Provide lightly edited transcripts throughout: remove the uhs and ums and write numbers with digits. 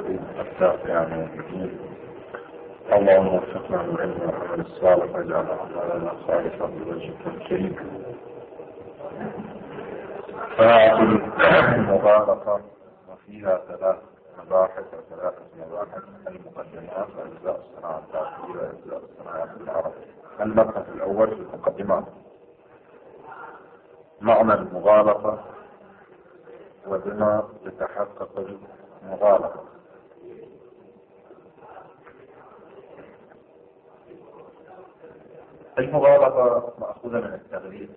التوحيد التاسع من الدين. اللهم وفقنا للعلم والعمل الصالح واجعل اعمالنا خالصا بوجهك الكريم. فالمغالطة وفيها ثلاث مباحث المقدمات واجزاء الصناعة الداخلية واجزاء الصناعات العربية. المبحث الاول في المقدمات: معنى المغالطة وبما تتحقق المغالطة. المغالطة مأخوذة من التغليط.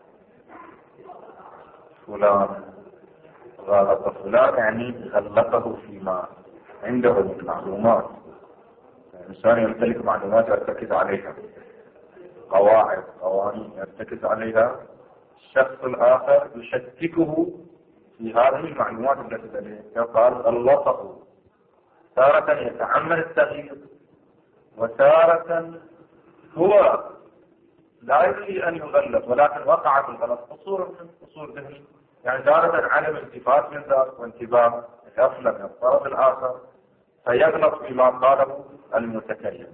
فلان غالط فلان يعني غلطه فيما عنده من معلومات. الإنسان يمتلك معلومات يرتكز عليها، قواعد قوانين يرتكز عليها، الشخص الآخر يشككه في هذه المعلومات التي لديه، يقال غلطه. تارة يتعمد التغيير، وتارة هو لا يريد أن يغلط ولكن وقع في الغلط قصور من قصور ذهني. يعني تارة عدم التفات من ذلك وانتباه غفلة من الطرف الآخر فيغلط فيما قاله المتكلم.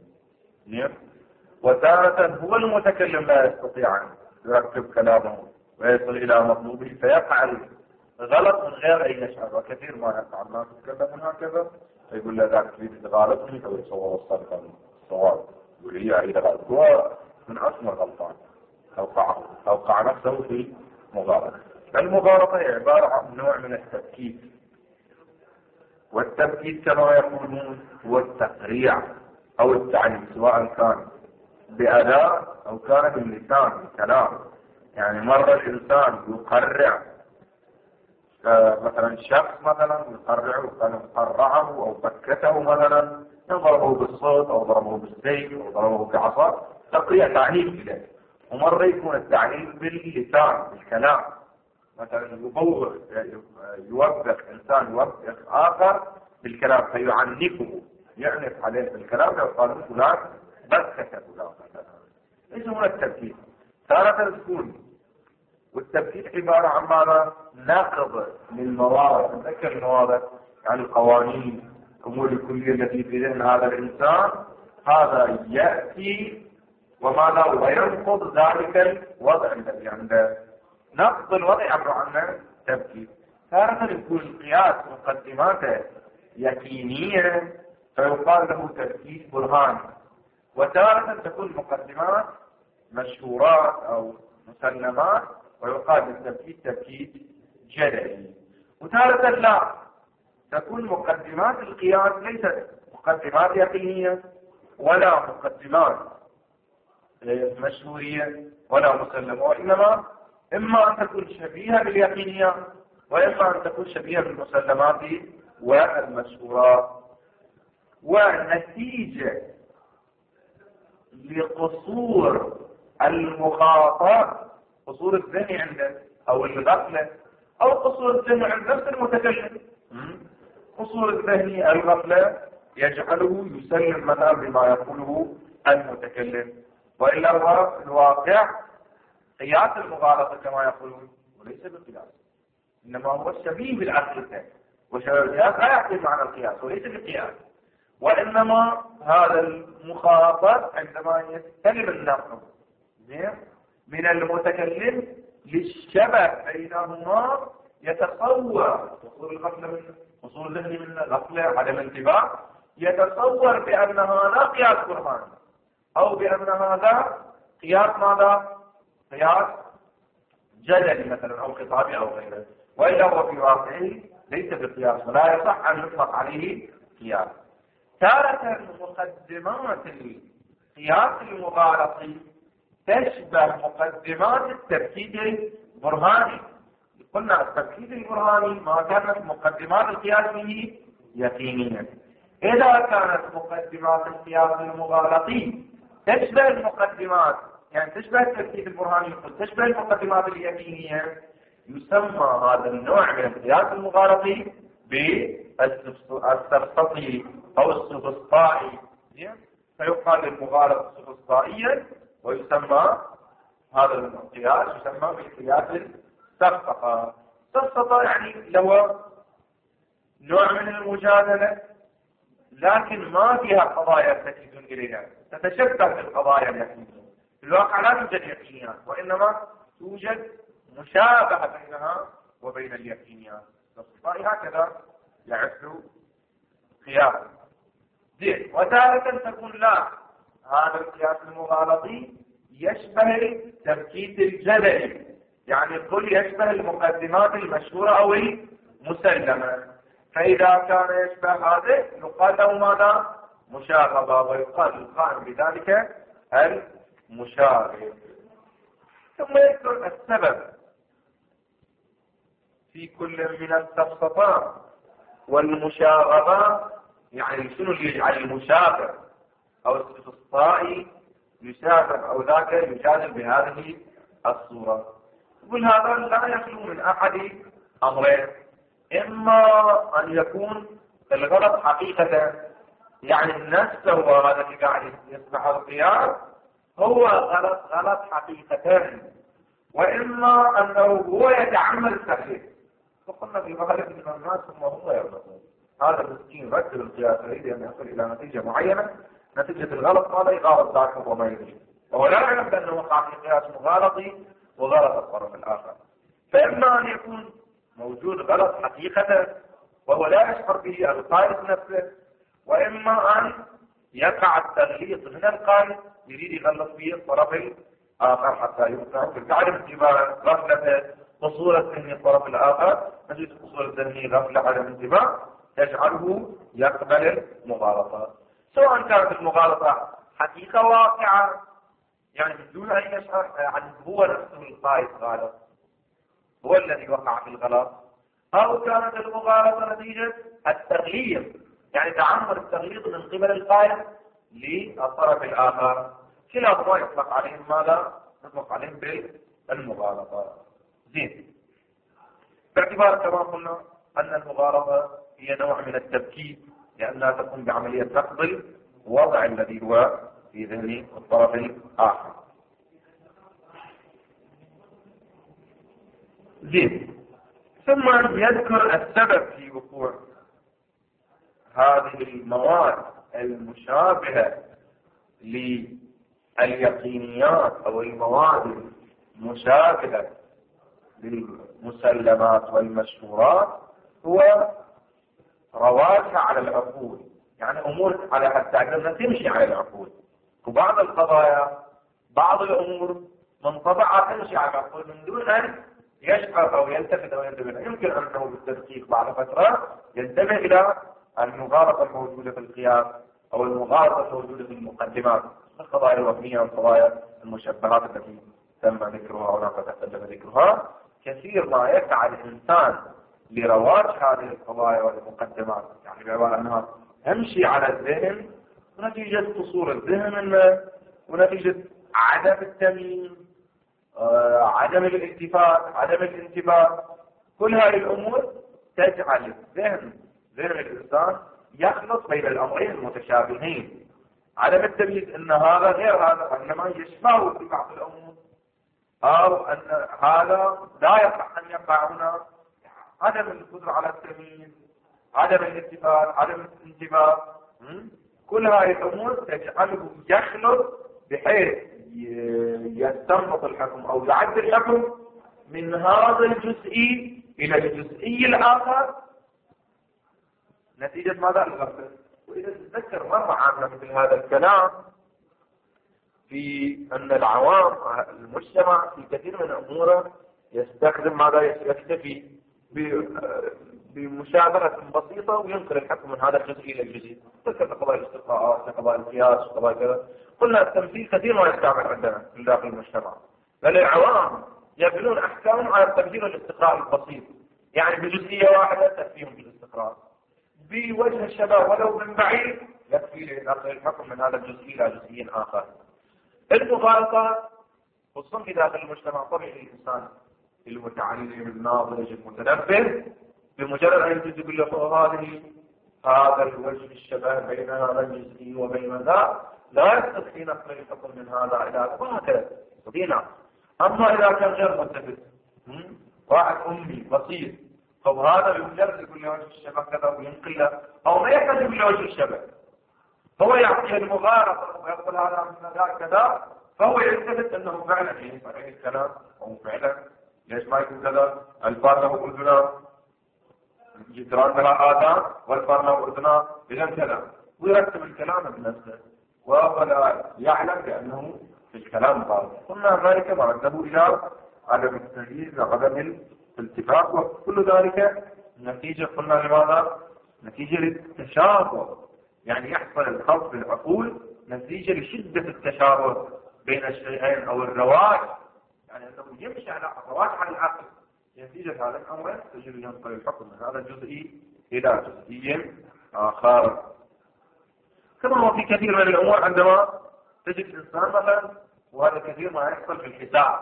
وتارة هو المتكلم لا يستطيع أن يركب كلامه ويصل إلى مطلوبه فيقع غلط من غير أي يشعر. وكثير ما يقع الناس يتكلمون هكذا فيقول له ذاك تريد تغالطني أو يصور الصواب يقول لي إذا غلط هو من أصل غلطان أوقع نفسه في مغالطة. المغالطة هي عبارة عن نوع من التبكيت، والتبكيت كما يقولون هو التقريع أو التعنيف، سواء كان بأداة أو كان باللسان بالكلام. يعني مرة الإنسان يقرع مثلا شخص مثلا يقرعه وكان قرعه أو بكته مثلا، ضربه بالصوت أو ضربه بالسيف أو ضربه بعصا، تقريع تعنيف إليه. ومرة يكون التعنيف باللسان بالكلام، مثلا يوبخ إنسان يوبخ آخر بالكلام فيعنفه، يعنف عليه بالكلام فيقال فلان بكت فلان مثلا. ايش هو التبكيت؟ تارة تكون والتبكيت عبارة عن ماذا؟ نقض للموارد، نذكر الموارد يعني القوانين الأمور الكلية التي في ذهن هذا الإنسان، هذا يأتي وماذا وينقض ذلك الوضع الذي عنده. نقض الوضع عبر عنه تبكيت. تارة يكون القياس مقدماته يقينية فيقال له تبكيت برهاني، وتارة تكون مقدمات مشهورات أو مسلمات ويقال للتبكيت تبكيت جدلي. وتارة لا، تكون مقدمات القياس ليست مقدمات يقينية ولا مقدمات مشهورية ولا مسلمة، وإنما إما أن تكون شبيهة باليقينية وإما أن تكون شبيهة بالمسلمات والمشهورات. ونتيجة لقصور المخاطب، قصور الذهن عنده أو الغفلة، أو قصور الذهن عند نفس المتكلم، قصور الذهن الغفلة يجعله يسلم مثلا بما يقوله المتكلم، وإلا هو في الواقع قياس المغالطة كما يقولون وليس بالقياس، إنما هو شبيه بالعقل، وشبيه القياس لا يعطي معنى القياس وليس بالقياس، وإنما هذا المخاطب عندما يستلم النقل من المتكلم للشبه بينهما يتصور قصور الغفلة منه، قصور الذهن منه، غفلة عدم انتباه، يتصور بأن هذا قياس برهاني أو بأن هذا قياس ماذا؟ قياس جدلي مثلا أو خطابي أو غيره، وإلا هو في واقعه ليس بقياس ولا يصح أن يطلق عليه قياس. تارة مقدمات القياس المغالطي تشبه مقدمات التبكيت البرهاني. قلنا التبكيت البرهاني ما كانت مقدمات القياس به يقينية. إذا كانت مقدمات القياس المغالطي تشبه المقدمات، يعني تشبه التبكيت البرهاني تشبه المقدمات اليقينية، يسمى هذا النوع من القياس المغالطي بالسفسطي أو السفسطائي، فيقال للمغالط سفسطائيا، ويسمى هذا القياس يسمى بالقياس السفسطة. السفسطة يعني لو نوع من المجادلة لكن ما فيها قضايا التي تدل إليها، تتشبه بالقضايا اليقينية. في الواقع لا توجد يقينيات، وإنما توجد مشابهة بينها وبين اليقينيات. الصفائي هكذا يعد قياس. وتارة تكون لا، هذا القياس المغالطي يشبه التبكيت الجدلي، يعني الكل يشبه المقدمات المشهورة أو المسلمة. فإذا كان يشبه هذا يقال له ماذا؟ مشاغبة، ويقال القائم بذلك المشاغب. ثم يذكر السبب في كل من السفسطات والمشاغبة، يعني شنو اللي يجعل المشاغب أو الاستفصائي يشاغب أو ذاك يجادل بهذه الصورة. يقول هذا لا يخلو من أحد أمرين: إما أن يكون الغلط حقيقة، يعني نفسه هذا اللي قاعد يصبح القياس هو غلط حقيقة، وإما أنه هو يتعمد التغيير. فقلنا في غالب من الناس ثم هم يغلطون. هذا المسكين رتب القياس يريد أن يصل إلى نتيجة معينة، نتيجة الغلط هذا يغالط ذاك وما يدري، وهو لا يعلم بأنه وقع في قياس مغالطي وغلط الطرف الآخر. فإما أن يكون موجود غلط حقيقة وهو لا يشعر به القائد نفسه، وإما أن يقع التغليط من القائد يريد يغلط به الطرف الآخر حتى يوقع بعدم انتباه غفلته قصور الذهني الطرف الآخر، نجد قصور الذهني غفلة عدم انتباه يجعله يقبل المغالطة، سواء كانت المغالطة حقيقة واقعة يعني من دون أن يشعر عن هو نفسه القائد غالط، هو الذي وقع في الغلط، أو كانت المغالطة نتيجة التغليط، يعني تعمد التغليط من قبل القائد للطرف الآخر. كلاهما يطلق عليهم ماذا؟ يطلق عليهم بالمغالطة. زين، باعتبار كما قلنا أن المغالطة هي نوع من التبكيت، لأنها تقوم بعملية نقض الوضع الذي هو في ذهن الطرف الآخر. زين، ثم يذكر السبب في وقوع هذه المواد المشابهة لليقينيات أو المواد المشابهة للمسلمات والمشهورات هو رواجها على العقول، يعني أمور على حتى أنها تمشي على العقول. وبعض القضايا بعض الأمور منطبعة تمشي على العقول من دون أن يشعر أو يلتفت أو ينتبه. يمكن أنه بالتدقيق بعد فترة ينتبه إلى المغالطة الموجودة في القياس أو المغالطة الموجودة في المقدمات، القضايا الوهمية والقضايا المشبهات التي تم ذكرها أو تقدم ذكرها. كثير ما يسعى الإنسان لرواج هذه القضايا والمقدمات، يعني بعبارة أنها تمشي على الذهن ونتيجة قصور الذهن ونتيجة عدم التمييز، عدم الالتفات، عدم الانتباه. كل هذه الأمور تجعل ذهن الإنسان يخلط بين الأمرين المتشابهين، عدم التمييز أن هذا غير هذا وإنما يشبه في بعض الأمور، أو أن هذا لا يصح أن يقع هنا، عدم القدرة على التمييز، عدم الالتفات، عدم الانتباه. كل هذه الأمور تجعله يخلط بحيث يستنبط الحكم أو يعد الحكم من هذا الجزئي إلى الجزئي الآخر نتيجة ماذا؟ الغفلة. وإذا تتذكر مرة عامة مثل هذا الكلام في أن العوام المجتمع في كثير من أموره يستخدم ماذا؟ يكتفي بمشابهة بسيطة وينقل الحكم من هذا الجزء إلى الجزء. تذكر قضايا الاستقراءات، قضايا القياس، قضايا كذا، قلنا التمثيل كثير ما يستعمل عندنا في داخل المجتمع، بل العوام يبنون أحكامهم على التمثيل والاستقراء البسيط، يعني بجزئية واحدة تكفيهم بالاستقراء، بوجه الشباب ولو من بعيد يكفي نقل الحكم من هذا الجزء إلى جزئي آخر. المغالطة خصوصا في داخل المجتمع طبيعي الإنسان المتعلم الناضج المتنبه بمجرد أن يجد يقول له هذا الوجه الشبه بين هذا الجزئي وبين ذا لا يستطيع نقل الحكم من هذا إلى هذا وهكذا يستطيع. أما إذا كان غير متفق واحد أمي بسيط، طب هذا بمجرد يقول له وجه الشبه كذا وينقل له، أو ما يحتاج إلى وجه الشبه. هو يعطيه المغالطة ويقول هذا من ذاك كذا، فهو يلتفت أنه فعلا صحيح الكلام، أو فعلا ليش ما يكون كذا؟ الفار له أذنان، الجدران لها آذان والفار له أذنان، إذا كذا، ويرتب الكلام بنفسه ولا يعلم بأنه في الكلام باطل. قلنا ذلك ما رده إلى عدم التمييز وعدم الالتفات، وكل ذلك نتيجة قلنا لماذا؟ نتيجة للتشابه، يعني يحصل الخلط في العقول نتيجة لشدة التشابه بين الشيئين أو الرواج، يعني أنه يمشي على رواج على العقل. نتيجة هذا الأمر تجد ينقل الحكم من هذا الجزئي إلى جزئي آخر. كما هو في كثير من الأمور عندما تجد إنسان مثلا، وهذا كثير ما يحصل في الحساب،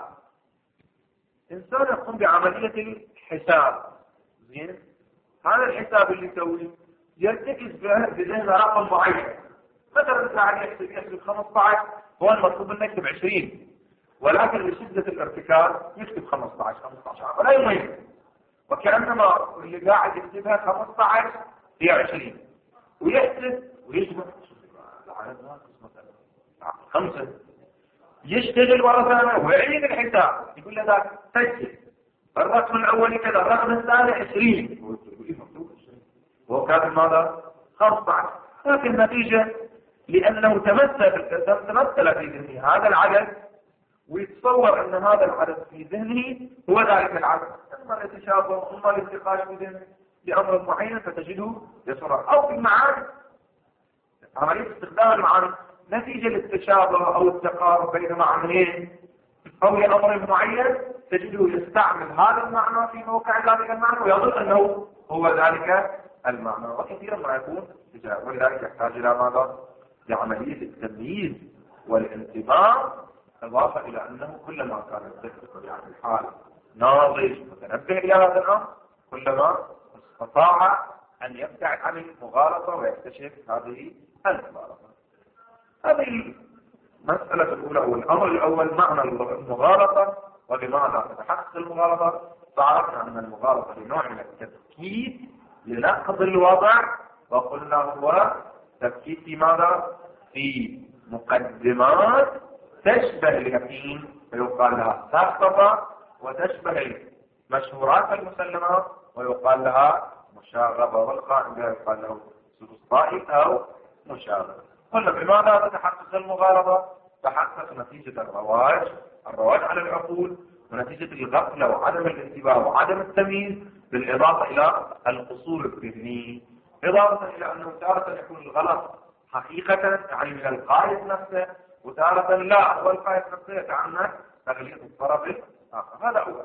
إنسان يقوم بعملية الحساب، زين، هذا الحساب اللي يسويه يرتكز بذهن رقم معين، مثلا قاعد يكتب 15، هو المطلوب انه يكتب 20، ولكن لشدة الارتكاز يكتب 15 ولا يميز، وكأنما اللي قاعد يكتبها 15 هي 20، ويحسب ويجمع العدد ناقص مثلا 5، يشتغل مرة ثانية ويعيد الحساب، يقول له ذاك سجل الرقم الأول كذا، الرقم الثاني 20، وهو كاتب ماذا؟ 15. لكن النتيجة لأنه تمثل في ذهنه هذا العدد، ويتصور أن هذا العدد في ذهنه هو ذلك العدد، إما التشابه إما الالتقاء في ذهنه لأمر معين فتجده يصرح، أو في المعاني عملية استخدام المعاني نتيجة للتشابه أو التقارب بين معنيين أو لأمر معين تجده يستعمل هذا المعنى في موقع ذلك المعنى ويظن أنه هو ذلك المعنى، وكثيرا ما يكون تجاه، ولذلك يحتاج إلى ماذا؟ لعملية التمييز والانتباه، إضافة إلى أنه كلما كان الذهن يعني الحال ناضج متنبه إلى هذا الأمر كلما استطاع أن يبتعد عن المغالطة ويكتشف هذه المغالطة. هذه المسألة الأولى والأمر الأول معنى المغالطة ولماذا تتحقق المغالطة. تعرفنا أن المغالطة لنوع من التفكيك لنقض الوضع، وقلنا هو تفكيك في ماذا؟ في مقدمات تشبه اليقين فيقال لها ساقطة، وتشبه المشهورات المسلمات ويقال لها مشاغبة، والقائمة يقال له سلطائي أو مشاغبة. قلنا بماذا تتحقق المغالطة؟ تحقق نتيجة الرواج على العقول، ونتيجة الغفلة وعدم الانتباه وعدم التمييز، بالإضافة إلى القصور الذهني، إضافة إلى أنه تارة يكون الغلط حقيقة يعني من القائد نفسه، وتارة لا، هو القائد نفسه يتعنى تغليظ الطرف الآخر. هذا أول.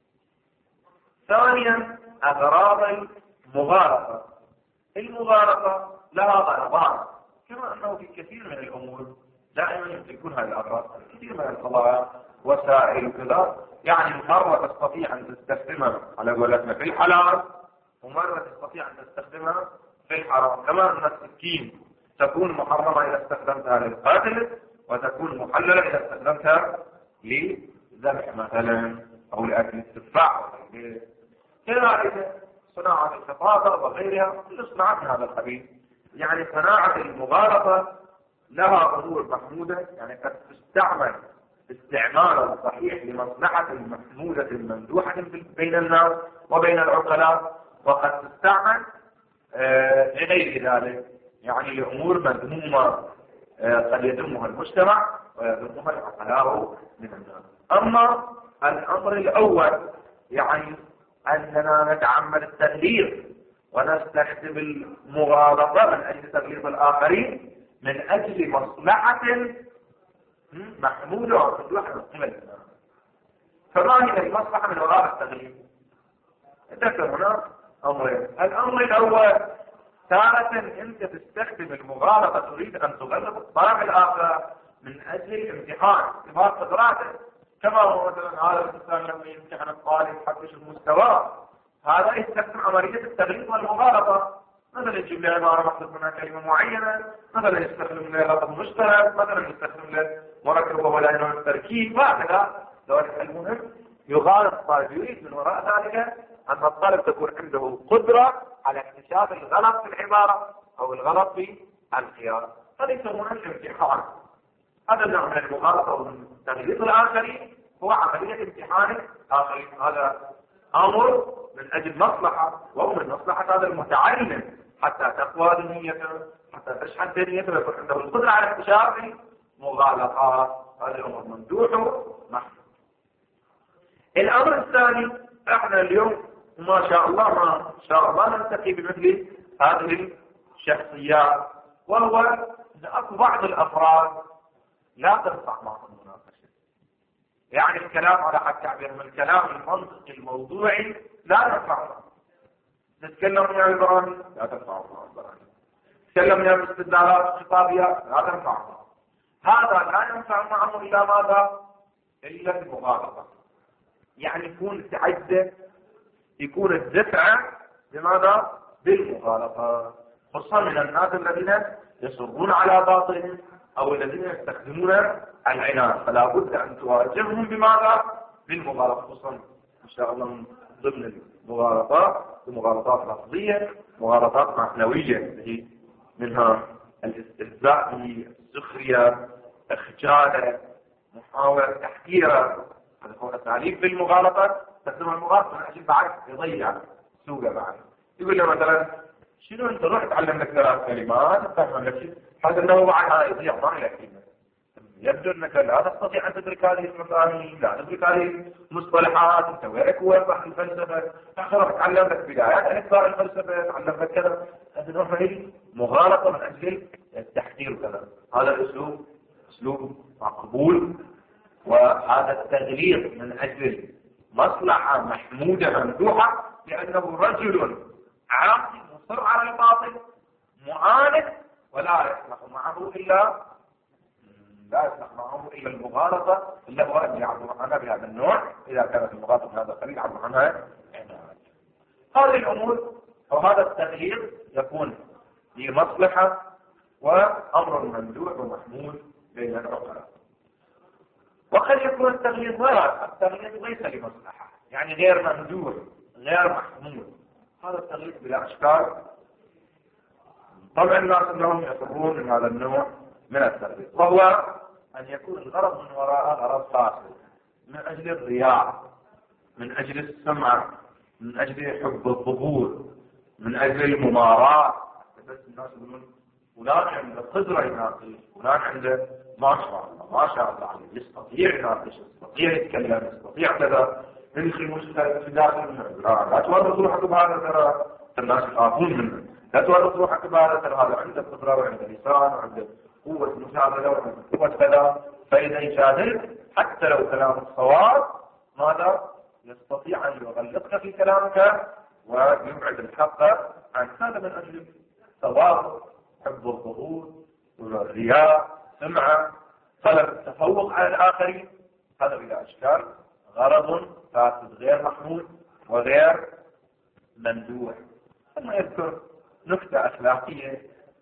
ثانيا أغراض المغالطة. المغالطة لها غرضان، كما أنه في كثير من الأمور دائما يكون هذه الأغراض، كثير من القضايا وسائل وكذا، يعني مرة تستطيع أن تستخدمها على قولتنا في الحلال، ومرة تستطيع أن تستخدمها في الحرام، كما أن السكين تكون محرمة إذا استخدمتها للقتل، وتكون محللة إذا استخدمتها لذبح مثلا أو لأكل التفاح. كذلك صناعة الخطاطة وغيرها كل صناعة من هذا القبيل. يعني صناعة المغالطة لها أمور محمودة، يعني قد تستعمل استعمالا صحيح لمصلحة محمودة ممدوحة بين الناس وبين العقلاء، وقد تستعمل لغير ذلك، يعني لأمور مذمومة قد يذمها المجتمع ويذمها العقلاء من الناس. أما الأمر الأول يعني أننا نتعمد التغليظ ونستخدم المغالطة من أجل تغليظ الآخرين من أجل مصلحة محمودة وممدوحة من قبل الناس. فما هي المصلحة من وراء التغليظ؟ ذكر هنا أمرين. الأمر الأول تارة أنت تستخدم المغالطة تريد أن تغلط الطرف الآخر من أجل الامتحان اختبار قدراته، كما هو مثلا هذا الإنسان لما يمتحن الطالب حتى يشوف مستواه، هذا يستخدم عملية التغليظ والمغالطة، مثلا يجيب له عبارة محذوف منها كلمة معينة، مثلا يستخدم له لفظ مشترك، مثلا يستخدم له مركب وهو لا ينوع التركيب، وهكذا. ذلك المهم يغالط الطالب، يريد من وراء ذلك أن الطالب تكون عنده قدرة على اكتشاف الغلط في العبارة، أو الغلط في القياس. هذا يسمونه الامتحان. هذا النوع من المغالطة ومن تغليط الآخرين هو عملية امتحان الآخرين. هذا أمر من أجل مصلحة، وهو من مصلحة هذا المتعلم حتى تقوى نيته، حتى تشحن نيته ويكون عنده القدرة على اكتشاف مغالطات. هذا الأمر ممدوح ومحمود. الأمر الثاني، احنا اليوم ما شاء الله نلتقي بمثل هذه الشخصيات، وهو أن أكو بعض الأفراد لا تنفع معهم المناقشة. يعني الكلام على حد تعبيرهم الكلام المنطقي الموضوعي لا ينفع معهم. نتكلم يا إبراهيم لا تنفع معهم إبراهيم. نتكلم يا باستدلالات خطابية لا تنفع معهم. هذا لا ينفع معهم إلا ماذا؟ إلا المغالطة. يعني يكون التعدي، يكون الدفع بماذا؟ بالمغالطة، خصوصا من الناس الذين يصرون على باطلهم أو الذين يستخدمون العناد، فلا بد أن تواجههم بماذا؟ بالمغالطة، خصوصا إن شاء الله من ضمن المغالطات مغالطات لفظية، مغالطات معنوية، هي منها الاستهزاء بالسخرية، إخجاله، محاولة تحقيره. هذا هو أساليب بالمغالطة. تستخدم المغالطة من أجل بعد يضيع سوقه بعد. يقول له مثلا شنو أنت روح تعلم لك 3 كلمات تفهم لك شيء، هذا أنه بعد هذا يضيع ما له قيمة. يبدو أنك لا تستطيع أن تدرك هذه المفاهيم، لا تدرك هذه المصطلحات، أنت وينك وين الفلسفة، روح تعلم لك بدايات أكثر الفلسفة، تعلم لك كذا. هذا نوع من المغالطة من أجل التحقير وكذا. هذا الأسلوب أسلوب مقبول، وهذا التغليظ من أجل مصلحة محمودة ممدوحة، لأنه رجل عاقل مصر على الباطل معاند، ولا يصلح معه إلا المغالطة، إلا هو أن يعبر عنها بهذا النوع. إذا كانت المغالطة بهذا القليل يعبر عنها هذه الأمور أو هذا التغليظ يكون لمصلحة وأمر ممدوح ومحمود بين العقلاء. وقد يكون التغليظ ليس لمصلحة، يعني غير ممدوح غير محمود. هذا التغليظ بلا أشكال. طبعا الناس انهم يصرون من هذا النوع من التغليظ، وهو أن يكون الغرض من وراءه غرض فاسد، من أجل الرياء، من أجل السمع، من أجل حب الظهور، من أجل المماراة. بس الناس يقولون فلان عنده قدرة يناقش، فلان عنده ما شاء الله عليه، يستطيع يناقش، يستطيع يتكلم، يستطيع كذا، يدخل مشكلة في داخل. لا تورط روحك بهذا، ترى الناس يخافون منه. لا تورط روحك بهذا، ترى هذا عنده قدرة وعنده لسان وعنده قوة مشاهدة وعنده قوة كذا. فإذا يجادلك حتى لو كلامك صواب، ماذا؟ يستطيع أن يغلقك في كلامك ويبعد الحق عن هذا، من أجل ثواب، حب الظهور، والرياء، سمعة، طلب التفوق على الآخرين. هذا بلا أشكال غرض فاسد غير محمود وغير ممدوح. ثم يذكر نكتة أخلاقية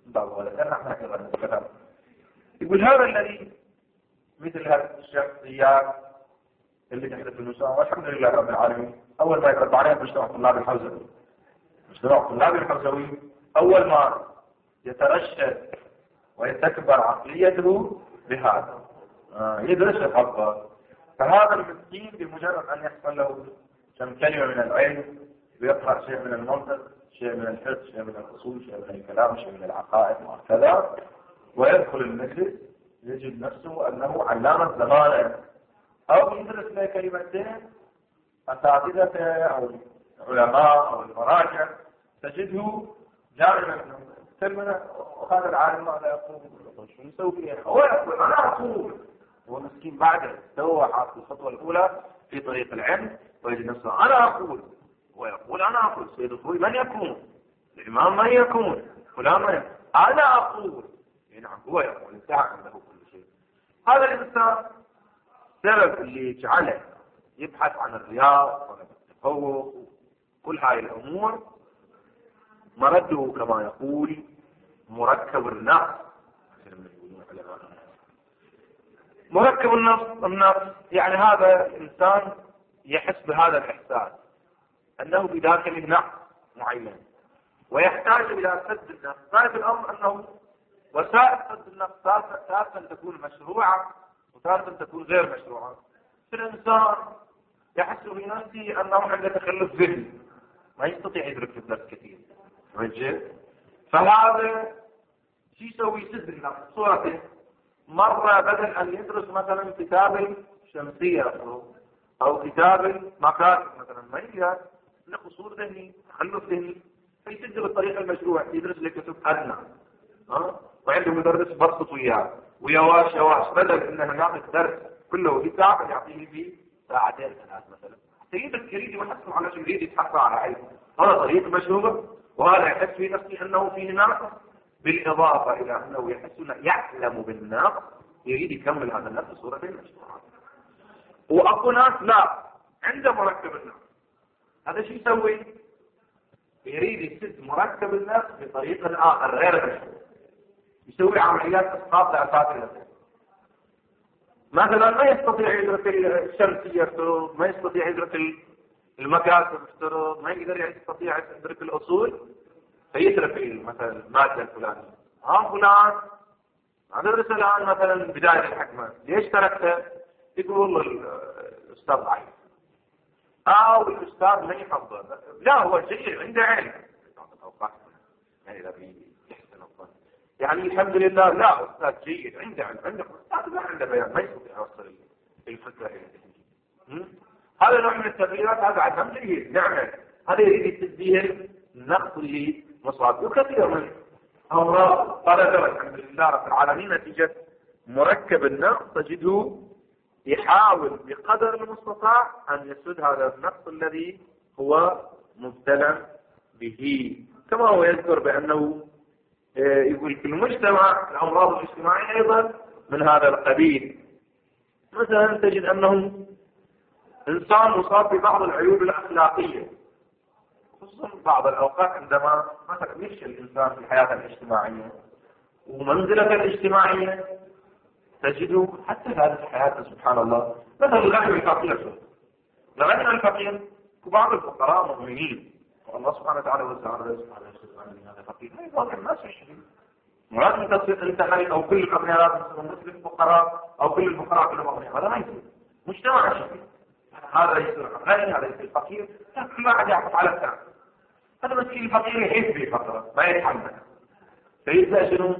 يقول هذا الذي مثل هذه الشخصيات اللي تحدث في المجتمع، والحمد لله رب العالمين، أول ما يقرب عليها مجتمع طلاب الحوزوي. مجتمع طلاب الحوزوي أول ما يترشد ويتكبر عقليته بهذا يدرس الحق. فهذا المسكين بمجرد أن يحصل له كم كلمة من العلم ويقرأ شيء من المنطق، شيء من الفقه، شيء من الأصول، شيء من الكلام، شيء من العقائد وكذا، ويدخل المجلس يجد نفسه أنه علامة زمانه، أو يدرس له كلمتين أساتذته أو العلماء أو المراجع، تجده دائما كلمة وهذا العالم ماذا يقول؟ شو يسوي فيها؟ هو يقول أنا أقول. هو مسكين بعده سوى حاط الخطوة الأولى في طريق العلم ويجد نفسه أنا أقول، ويقول أنا أقول. سيد الخوي من يكون؟ الإمام من يكون؟ فلان من يكون؟ أنا أقول. نعم هو يقول، انتهى عنده كل شيء. هذا الإنسان سبب اللي يجعله يبحث عن الرياض والتفوق كل هاي الأمور مرده كما يقول مركب النفس. مركب النفس يعني هذا الإنسان يحس بهذا الإحساس أنه بداخله نقص معين، ويحتاج إلى سد النفس. غاية الأمر أنه وسائل سد النفس تارة تكون مشروعة وتارة تكون غير مشروعة. الإنسان يحس في نفسه أنه عنده تخلف ذهني، ما يستطيع يدرك النفس كثير، فهذا شو يسوي؟ يسد النفس. صورته مرة بدل أن يدرس مثلا كتاب الشمسية أو كتاب المكاتب مثلا، ما يقدر، له قصور ذهني، تخلف ذهني، فيسد بالطريقة المشروعة، يدرس لكتب أدنى، وعنده مدرس برصط وياه ويواش يواش، بدل أن هناك الدرس كله ساعة يعطيه فيه ساعتين ثلاث مثلا. يريد يحصل على شيء، يريد يتحصل على علم، هذا طريق مشروع، وهذا يحس في نفسه أنه فيه ناقص، بالإضافة إلى أنه يحس أنه يعلم بالناقص، يريد يكمل هذا النفس بصورة المشروعات. وأكو ناس لا، عنده مركب النفس، هذا شو يسوي؟ يريد يسد مركب النفس بطريقة آخر غير مشروع، يسوي عمليات إسقاط لأساس النفس. مثلا ما يستطيع يدرك الشمسية، ما يستطيع يدرك المكاتب، ما يستطيع يدرك الأصول، فيترك مثلا المادة الفلانية. فلان ندرس الآن مثلا بداية الحكمة، ليش تركته؟ يقول والله الأستاذ ضعيف، أو الأستاذ ما يحضر. لا، هو جيد، عنده علم، يعني لا يحسن الظن، يعني الحمد لله، لا أستاذ جيد، عنده علم، أستاذ ما عنده بيان، ما يستطيع يوصل الفكرة إلى هذا نوع من التغييرات. هذا عدم جيد، نعمل هذا يريد يسديه النقص اللي مصاب. وكثير من أمراض قال الحمد لله رب العالمين نتيجة مركب النقص تجده يحاول بقدر المستطاع أن يسد هذا النقص الذي هو مبتلى به. كما هو يذكر بأنه يقول في المجتمع الأمراض الاجتماعية أيضا من هذا القبيل. مثلا تجد أنه إنسان مصاب ببعض العيوب الأخلاقية، خصوصا بعض الأوقات عندما مثلا يفشل الإنسان في الحياة الاجتماعية ومنزلة الاجتماعية، تجده حتى هذه الحياة سبحان الله. مثلا الغني الفقير، الغني الفقير وبعض الفقراء مؤمنين، والله سبحانه وتعالى وزعنا هذا فقير، هذا الناس يشتري مراد من تصديق الانتحاري أو كل الأغنياء مسلم فقراء أو كل الفقراء كلهم أغنياء، هذا ما يصير. مجتمع الشكل هذا يصير غني، هذا يصير فقير، كل واحد يعطف على الثاني. هذا مسكين الفقير يحس بفقره ما يتحمل، فيبدأ شنو؟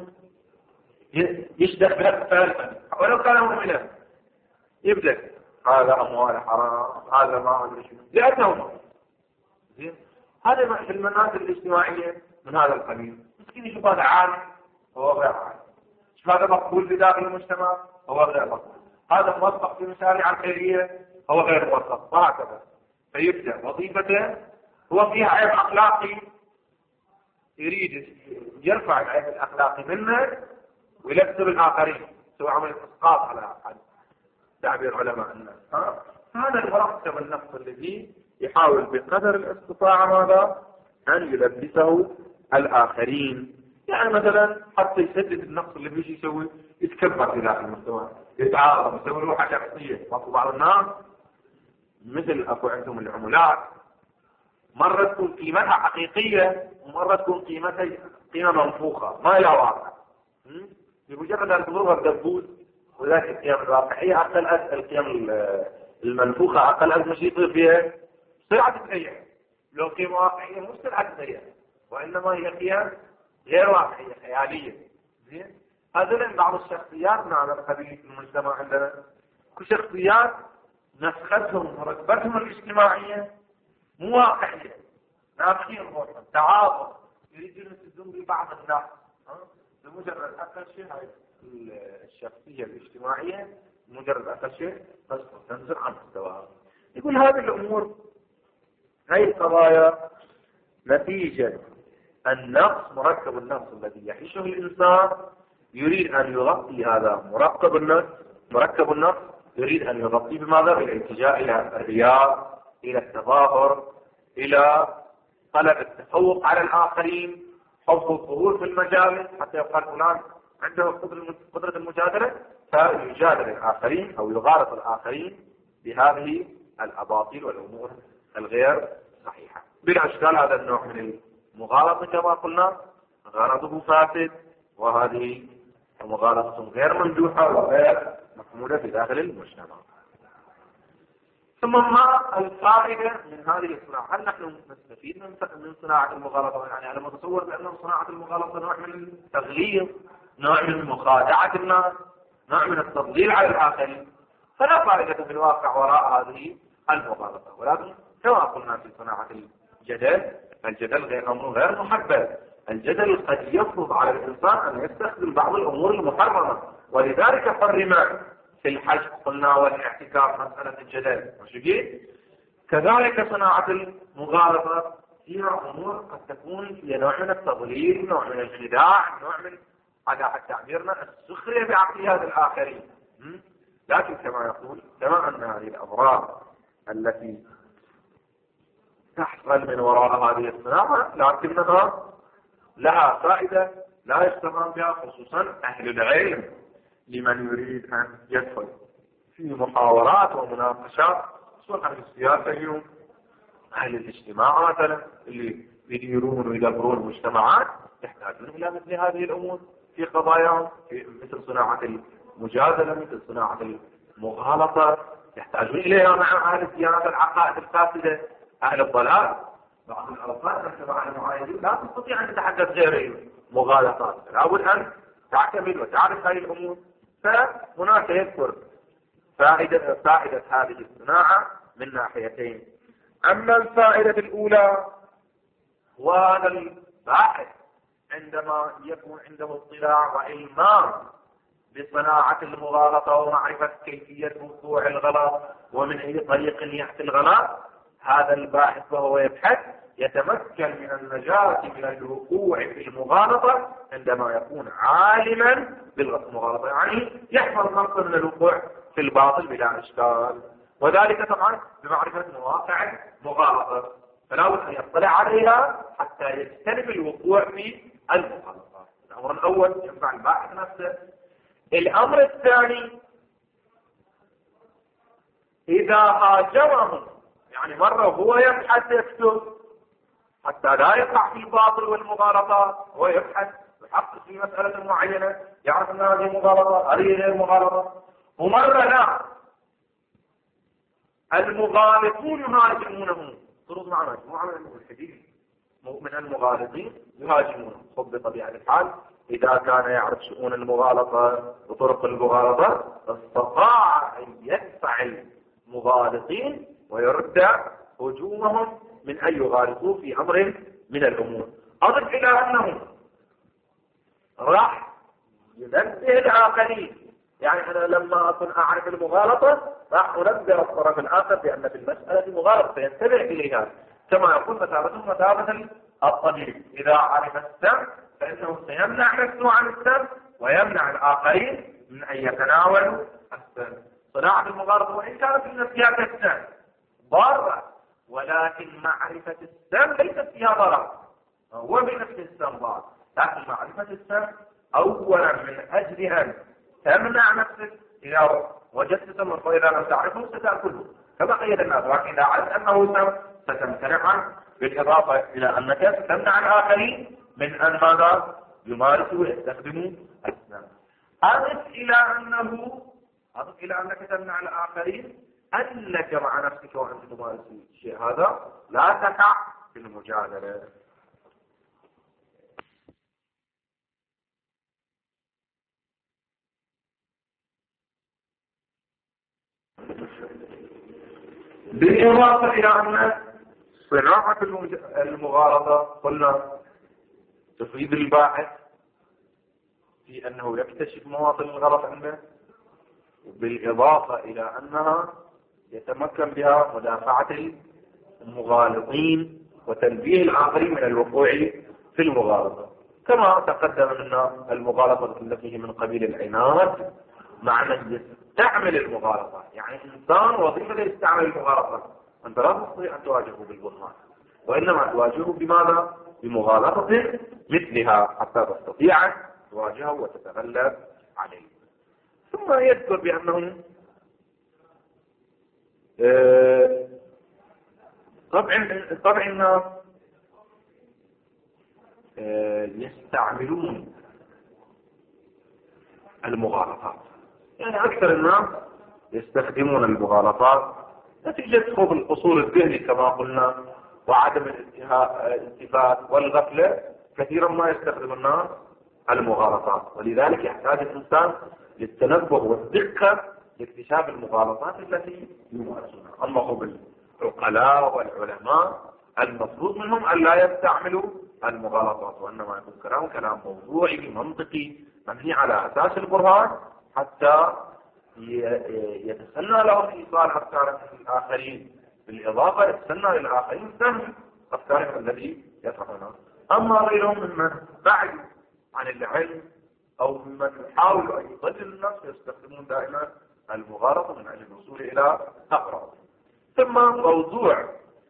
يشدخ بنفسه ثالثا ولو كان مؤمنا، يبدأ هذا أموال حرام، هذا ما أدري شنو، لأنه زين. هذا في المنازل الاجتماعية من هذا القبيل. مسكين يشوف هذا عالم هو غير عالم، شوف هذا مقبول في داخل المجتمع هو غير مقبول، هذا موظف في المشاريع الخيرية هو غير موظف، وهكذا. فيبدأ وظيفته هو فيها عيب أخلاقي، يريد يرفع العيب الأخلاقي منه ويلبسه بالآخرين، سوى عمل إسقاط على تعبير علماء الناس. هذا المركب النفس الذي يحاول بقدر الاستطاعة ماذا؟ أن يلبسه الآخرين. يعني مثلا حتى يسدد النقص اللي بيجي يسوي، يتكبر في ذاك المستوى، يتعاظم، يسوي روحه شخصية. بعض الناس مثل أكو عندهم العملات، مرة تكون قيمتها حقيقية ومرة تكون قيمة منفوخة ما لها واقع. بمجرد أن تضربها بدبوس وذاك القيم الواقعية أقل القيم المنفوخة أقل مش يصير فيها سرعة تتغير. لو قيمة واقعية مش سرعة تتغير، وإنما هي قيم غير واقعية خيالية. زين، هذول بعض الشخصيات من هذا القبيل في المجتمع عندنا، كشخصيات نسختهم ورتبتهم الاجتماعية مو واقعية، ناقصين روحهم، تعاطف، يريدون يسدون ببعض الناس. بمجرد أقل شيء هاي الشخصية الاجتماعية مجرد أقل شيء تنزل عن مستواها. يقول هذه الأمور، هاي القضايا نتيجة النقص، مركب النقص الذي يعيشه الإنسان، يريد أن يغطي هذا مركب النقص يريد أن يغطيه بماذا؟ بالاتجاه إلى الرياء، إلى التظاهر، إلى طلب التفوق على الآخرين، حب الظهور في المجالس، حتى يقال فلان عنده قدرة المجادلة فيجادل الآخرين أو يغالط الآخرين بهذه الأباطيل والأمور الغير صحيحة. بلا أشكال هذا النوع من مغالطة كما قلنا غرضه فاسد، وهذه مغالطة غير ممدوحة وغير محمودة في داخل المجتمع. ثم ما الفائدة من هذه الصناعة؟ هل نحن نستفيد من صناعة المغالطة؟ يعني أنا متصور بأن صناعة المغالطة نوع من التغليظ، نوع من مخادعة الناس، نوع من التضليل على الآخرين، فلا فائدة في الواقع وراء هذه المغالطة. ولكن كما قلنا في صناعة الجدل غير أمر غير محبب. الجدل قد يفرض على الإنسان أن يستخدم بعض الأمور المحرمة، ولذلك حرم في الحج قلنا والاعتكاف مسألة الجدل. كذلك صناعة المغالطة فيها أمور قد تكون هي نوع من التضليل، نوع من الخداع، نوع من على تعبيرنا السخرية بعقليات الآخرين. لكن كما يقول كما أن هذه الأمراض التي تحصل من وراء هذه الصناعة لكنها لها فائدة لا يستهان بها خصوصا أهل العلم، لمن يريد أن يدخل في محاورات ومناقشات خصوصا أهل السياسة اليوم، أهل الاجتماع مثلا اللي يديرون ويدبرون المجتمعات يحتاجون إلى مثل هذه الأمور في قضاياهم، مثل صناعة المجادلة، مثل صناعة المغالطة، يحتاجون إليها مع أهل الديانات العقائد الفاسدة، أهل الضلال. بعض الأوقات نحن المعايدين لا تستطيع أن تتحدث غير المغالطات، لابد أن تعتمد وتعرف هذه الأمور. فهناك يذكر فائدة هذه الصناعة من ناحيتين. أما الفائدة الأولى، وهذا الباحث عندما يكون عنده اطلاع وإلمام بصناعة المغالطة ومعرفة كيفية وقوع الغلط ومن أي طريق يأتي الغلط، هذا الباحث وهو يبحث يتمكن من النجاة من الوقوع في المغالطة عندما يكون عالما بالمغالطة، يعني يحفظ نفسه من الوقوع في الباطل بلا إشكال، وذلك طبعا بمعرفة مواقع المغالطة، فلا بد أن يطلع عليها حتى يجتنب الوقوع في المغالطة. الأمر الأول ينفع الباحث نفسه. الأمر الثاني، إذا هاجمهم، يعني مرة هو يبحث يكتب حتى لا يقع في الباطل والمغالطات، هو يبحث يحقق في مسألة معينة يعرف أن هذه مغالطة هذه غير مغالطة، ومرة لا، المغالطون يهاجمونه. فرض معنا مجموعة من الملحدين من المغالطين يهاجمونه، خب بطبيعة الحال إذا كان يعرف شؤون المغالطة وطرق المغالطة استطاع أن يدفع المغالطين ويرد هجومهم من أن يغالطوا في أمر من الأمور. أضف إلى أنه راح ينبه الآخرين، يعني أنا لما أكون أعرف المغالطة راح أنبه الطرف الآخر بأن في المسألة مغالطة فينتبه إليها، كما يقول مثابة الطبيب إذا عرف السم فإنه سيمنع نفسه عن السم ويمنع الآخرين من أن يتناولوا السم. صناعة المغالطة وإن كانت في نفسها كالسم ضارة، ولكن معرفة السم ليست فيها ضرر، هو بنفس السم ضار، لكن معرفة السم أولا من أجل أن تمنع نفسك، إذا وجدت سم وإذا لم تعرفه ستأكله كما قيد الناس، ولكن إذا عرفت أنه سم ستمتنع عنه، بالإضافة إلى أنك ستمنع الآخرين من أن ماذا يمارسوا ويستخدموا السم. أضف إلى أنك تمنع الآخرين أنك مع نفسك وأنت تمارس الشيء هذا لا تقع في المجادلة. بالإضافة إلى أن صناعة المغالطة قلنا تفيد الباحث في أنه يكتشف مواطن الغلط عنده، بالإضافة إلى أنها يتمكن بها مدافعة المغالطين وتنبيه الآخرين من الوقوع في المغالطة. كما تقدم لنا المغالطة التي هي من قبيل العناد مع من يستعمل المغالطة، يعني إنسان وظيفة يستعمل المغالطة، أنت لا تستطيع أن تواجهه بالبرهان، وإنما تواجهه بماذا؟ بمغالطة مثلها حتى تستطيع أن تواجهه وتتغلب عليه. ثم يذكر بأنه طبع الناس يستعملون المغالطات. يعني أكثر الناس يستخدمون المغالطات نتيجة خوف الأصول الذهني كما قلنا وعدم الالتفات والغفلة. كثيرا ما يستخدم الناس المغالطات، ولذلك يحتاج الإنسان للتنبه والدقة لاكتشاف المغالطات التي يمارسونها. أما هو العقلاء والعلماء المفروض منهم أن لا يستعملوا المغالطات، وإنما يكون كلام موضوعي منطقي مبني على أساس البرهان حتى يتسنى لهم إيصال أفكارهم للآخرين، بالإضافة يتسنى للآخرين فهم أفكارهم التي يفهمونها. أما غيرهم ممن بعدوا عن العلم أو ممن يحاولوا أن يضللوا الناس يستخدمون دائما المغالطة من أجل الوصول إلى أغراض. ثم موضوع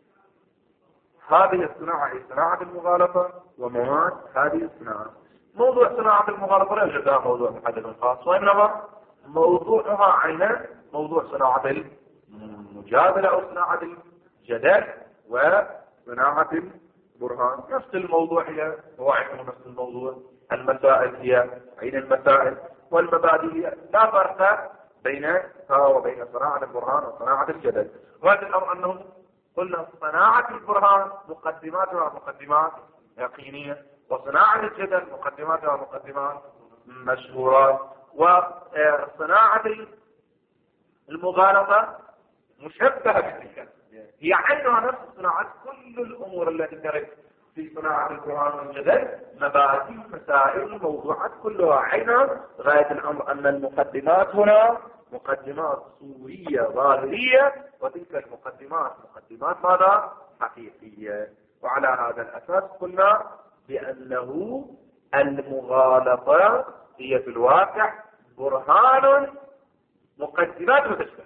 هذه الصناعة هي صناعة المغالطة ومواد هذه الصناعة. موضوع صناعة المغالطة لا يوجد موضوع محدد خاص، وإنما موضوعها عينه موضوع صناعة المجادلة أو صناعة الجدل وصناعة البرهان. نفس الموضوع هو عنده نفس الموضوع. المسائل هي عين المسائل، والمبادئ لا فرق بينها وبين صناعة البرهان وصناعة الجدل. وهذا الأمر أنه قلنا صناعة البرهان مقدماتها مقدمات يقينية، وصناعة الجدل مقدماتها مقدمات مشهورات، وصناعة المغالطة مشبهة بتلك، هي عينها نفس صناعة كل الأمور التي ترد في صناعة البرهان والجدل، مبادئ مسائل موضوعات كلها عينها. غاية الأمر أن المقدمات هنا مقدمات صورية ظاهرية، وتلك المقدمات مقدمات ماذا؟ حقيقية. وعلى هذا الأساس قلنا بأنه المغالطة هي في الواقع برهان مقدماته تشبه،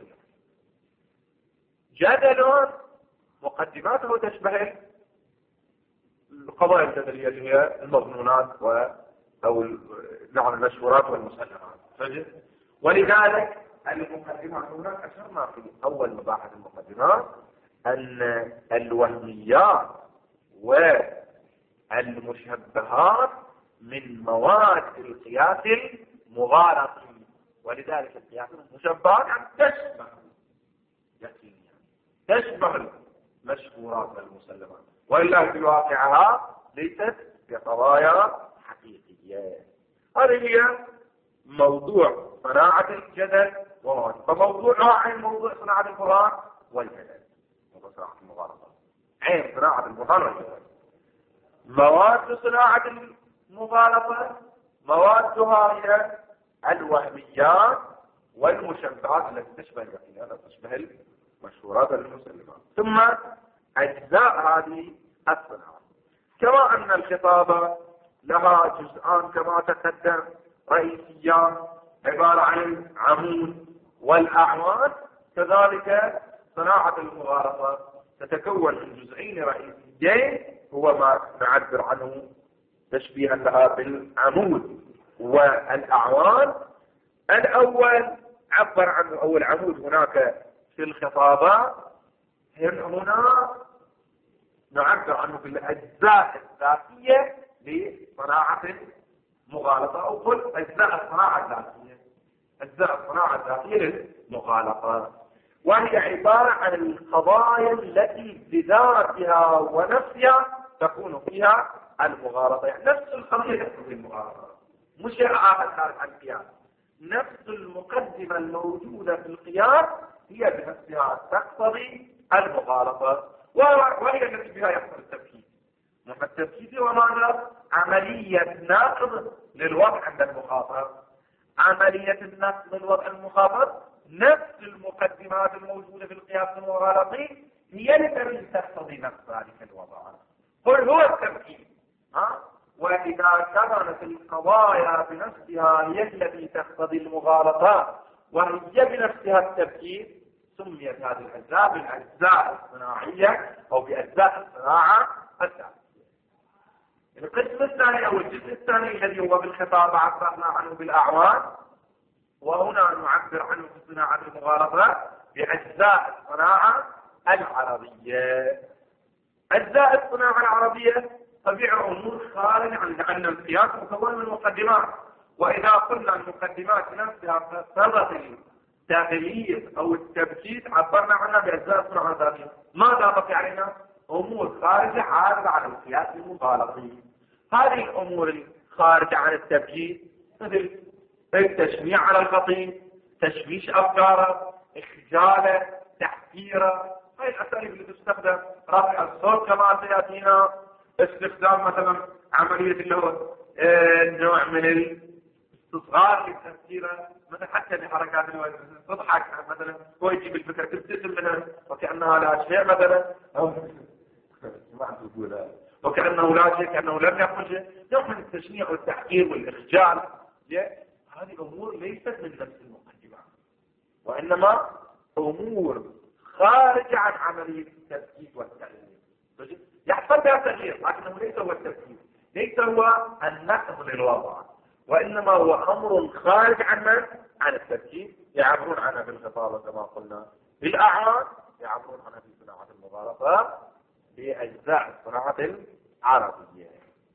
جدل مقدماته تشبه القضايا الجدلية اللي هي المظنونات أو المشهورات والمسلمات. ولذلك المقدمات هناك أشرنا في أول مباحث المقدمات أن الوهميات والمشبهات من مواد القياس المغالطي، ولذلك القياس المشبهات تشبه يقينيا تشبه المشهورات والمسلمات، وإلا في واقعها ليست بقضايا حقيقية. هذه هي موضوع صناعة الجدل فموضوعها عين موضوع صناعة البرهان والجدل، موضوع صناعة المغالطة عين صناعة البرهان والجدل. مواد صناعة المغالطة موادها هي الوهميات والمشبهات التي تشبه اليقينات تشبه المشهورات والمسلمات. ثم أجزاء هذه الصناعة، كما أن الخطابة لها جزءان كما تقدم رئيسيان عبارة عن العمود والأعوان، كذلك صناعة المغالطة تتكون من جزئين رئيسيين هو ما نعبر عنه تشبيها لها بالعمود والأعوان. الأول عبر عنه أو العمود هناك في الخطابة هنا نعبر عنه بالأجزاء الذاتية لصناعة المغالطة، أو قل أجزاء الصناعة الذاتية، أجزاء الصناعة الذاتية للمغالطة، وهي عبارة عن القضايا التي بذاتها ونفسها تكون فيها المغالطة. يعني نفس القضية تكون في المغالطة، مش آخر خارج عن القياس، نفس المقدمة الموجودة في القياس هي بنفسها تقتضي المغالطة، وهي التي بها يحصل التبكيد. التبكيد هو ماذا؟ عملية نقض للوضع عند المخاطب. عملية النقض للوضع المخاطب نفس المقدمات الموجودة في القياس المغالطي هي التي تقتضي نقض ذلك الوضع. قل هو التبكيد. وإذا كانت القضايا بنفسها هي التي تقتضي المغالطة وهي بنفسها التبكيد، سميت هذه الأجزاء بالأجزاء الصناعية أو بأجزاء الصناعة الذاتية. القسم الثاني أو الجزء الثاني الذي هو بالخطاب عبرنا عنه بالأعوان، وهنا نعبر عنه في صناعة المغالطة بأجزاء الصناعة العربية. أجزاء الصناعة العربية طبيعة أمور خارج عن القياس مكون من مقدمات، وإذا قلنا المقدمات نفسها فصارت التغليظ أو التبجيد عبرنا عنها بأجزاء صنع ذاتية. ماذا بقي علينا؟ أمور خارجة عارضة عن القياس المغالطي. هذه الأمور الخارجة عن التبجيد مثل التشنيع على الخطيب، تشويش أفكاره، إخجاله، تحذيره، هاي الأساليب اللي تستخدم، رفع الصوت كما سيأتينا، استخدام مثلا عملية اللي هو نوع من الاستصغار للتفكير، مثلا حتى بحركات تضحك مثلا، هو يجيب الفكرة تبتسم منها وكأنها لا شيء مثلا، ما تقولها وكأنه لا شيء، كأنه لم يخرج، نوع من التشنيع والتحقير والإخجال. هذه أمور ليست من نفس المقدمات، وإنما أمور خارجة عن عملية التفكير والتغيير. يحصل بها تغيير لكنه ليس هو التفكير، ليس هو النقض للوضع، وإنما هو أمر خارج عن التفكير. يعبرون عنها بالخطابة كما قلنا بالأعمال، يعبرون عنها في صناعة المغالطة بأجزاء الصناعة العربية.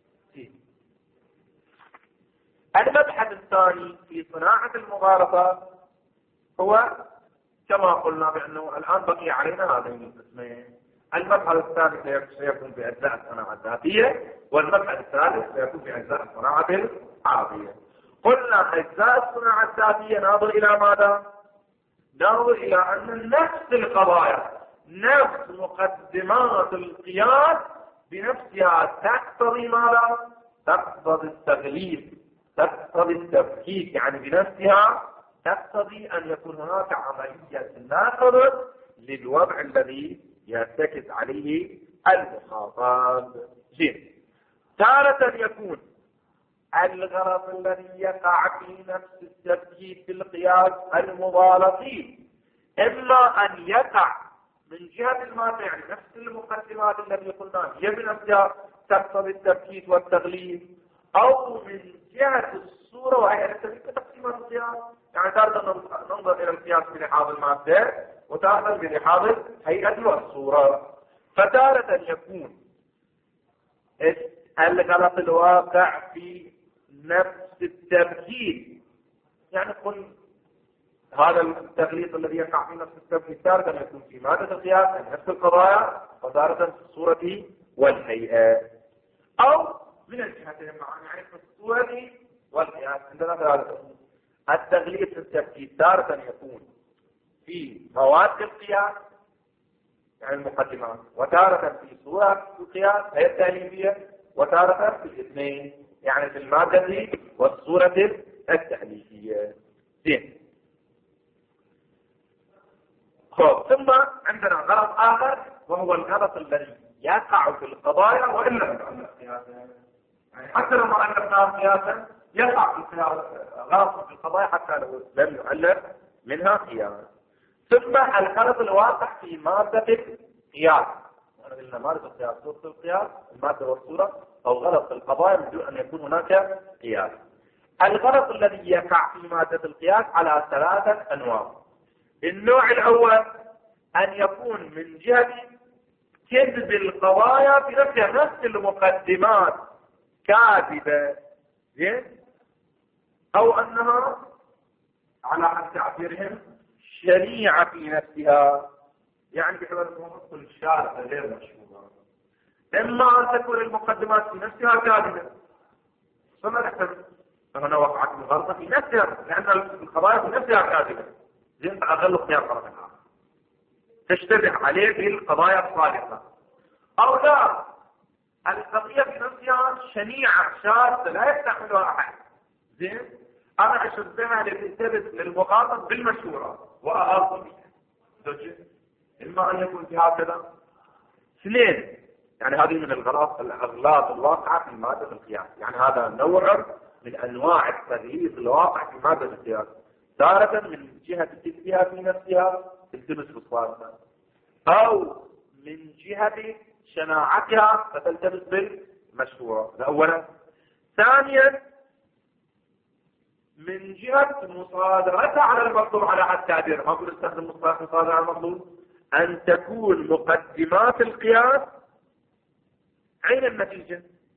المبحث الثاني في صناعة المغالطة هو كما قلنا بأنه الآن بقي علينا هذين القسمين. المبحث الثاني سيكون بأجزاء الصناعة الذاتية، والمبحث الثالث سيكون بأجزاء الصناعة العربية. قلنا أجزاء الصناعة الذاتية ناظر إلى ماذا؟ ناظر إلى أن نفس القضايا، نفس مقدمات القياس بنفسها تقتضي ماذا؟ تقتضي التغليب، تقتضي التفكيك، يعني بنفسها تقتضي أن يكون هناك عملية ناقضة للوضع الذي يرتكز عليه المخاطب. تارة يكون الغرض الذي يقع في نفس التفكيك في القياس المغالطي إما أن يقع من جهة المادة، يعني نفس المقدمات التي قلنا هي بنفسها تقتضي التفكيك والتغليب، أو من جهة الصورة وهي تقسيمات القياس، يعني تارة ننظر إلى القياس بلحاظ المادة وتارة بلحاظ هيئة والصورة. فتارة يكون الغلط الواقع في نفس التفكيك، يعني قل هذا التغليط الذي يقع في نفس التفكيك تارة يكون في مادة القياس يعني نفس القضايا، وتارة في الصورة والهيئة، أو من الجهتين معا يعني في الصورة والقياس. عندنا ثلاثة أمور: التغليط في التفكيك تارة يكون في مواد القياس يعني المقدمات، وتارة في صورة القياس هي التأليفية، وتارة في الاثنين يعني في المادة والصورة التأليفية. ثم عندنا غلط آخر وهو الغلط الذي يقع في القضايا وإن لم يتعلق قياسا، يعني حتى لو ما ألفناه قياسا يقع في القياس غلط في القضايا حتى لو لم يؤلف منها قياسا. ثم الغلط الواقع في مادة القياس، أنا قلنا مادة القياس صورة القياس المادة والصورة، أو غلط في القضايا بدون أن يكون هناك قياس. الغلط الذي يقع في مادة القياس على ثلاثة أنواع. النوع الأول أن يكون من جهة كذب القضايا في نفس المقدمات كاذبة، أو أنها على حد تعبيرهم شنيعة في نفسها، يعني بحيث كل الشارع غير مشهورة. إما أن تكون المقدمات في نفسها كاذبة، فما نحتمل هنا وقعت مغالطة في نفسها لأن القضايا في نفسها كاذبة، زين أغلق فيها الطرف الآخر تشتبه عليه بالقضايا الصادقة، أو لا القضية في نفسها شنيعة شاذة لا يستحملها أحد، زين أنا أشبهها للمخاطب بالمشهورة وأغلط بها. إما أن يكون في هكذا. اثنين، يعني هذه من الأغلاط الواقعة في مادة القياس، يعني هذا نوع من أنواع التغيير الواقع في مادة القياس، تارة من جهة كذبها في نفسها تلتبس بالصادقة، أو من جهة شناعتها فتلتبس بالمشهورة. أولا. ثانيا من جهة مصادرتها على المطلوب على حد تعبير، ما أقول استخدم مصطلح مصادرة على المطلوب، أن تكون مقدمات القياس عين النتيجة،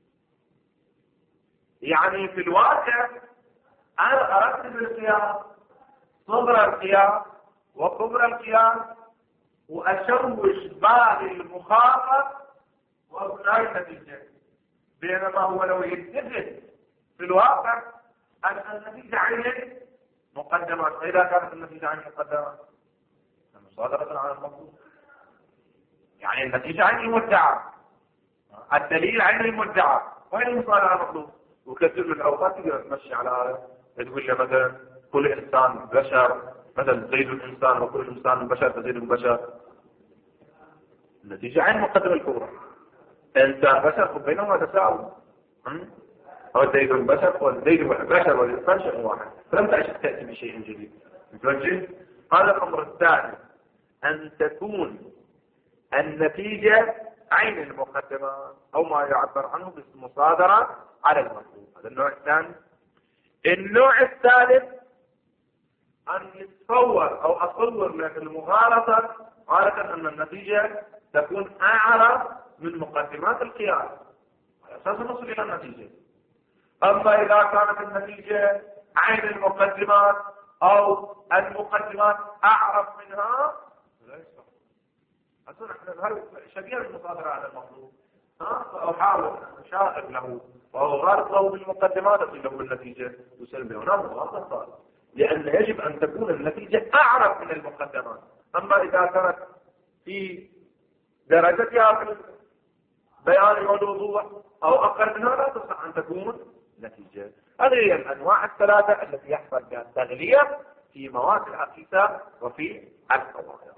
يعني في الواقع أنا أرتب القياس صغر القياس وكبر القياس وأشوش بال المخاطب وأبناء النتيجة، بينما هو لو يتفق في الواقع أن النتيجة عين مقدمات. فإذا كانت النتيجة عين مقدمات مصادرة على المطلوب، يعني النتيجة عين المدعى، الدليل عين المدعى، وين المصادرة على المطلوب؟ وكثير من الأوقات تقدر تمشي على هذا، تقول له مثلا كل إنسان بشر، مثلا زيد الإنسان وكل إنسان بشر فزيد بشر، النتيجة عين مقدمة الكبرى. إنسان بشر بينهما تساوي، أو زيد بشر والزيد بشر والإنسان شيء واحد، فلم تأتي بشيء جديد. متوجه؟ هذا الأمر الثاني، أن تكون النتيجة عين المقدمة أو ما يعبر عنه بالمصادرة على المطلوب. هذا النوع الثاني. النوع الثالث أن يتصور أو أصور لك المغالطة غالبا أن النتيجة تكون أعلى من مقدمات القياس على أساس نصل إلى النتيجة. أما إذا كانت النتيجة عين المقدمات أو المقدمات أعرف منها لا يصح. أصلا نحن شبيه المصادرة على المطلوب، أحاول أشاهد له وهو غالط له بالمقدمات أصل له بالنتيجة وسلبي. هنا مغالطة، لأن يجب أن تكون النتيجة أعرف من المقدمات. أما إذا كانت في درجتها في البيان والوضوح أو أقل منها لا تصح أن تكون نتيجة. هذه هي الأنواع الثلاثة التي يحصل بها التغلية في مواد الحقيقة وفي القواعد.